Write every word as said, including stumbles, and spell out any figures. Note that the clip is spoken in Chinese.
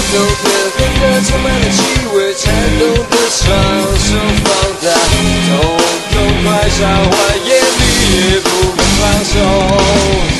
冬天风格充满了气味，颤动的双手放大，痛痛快消化，眼里也不敢放手。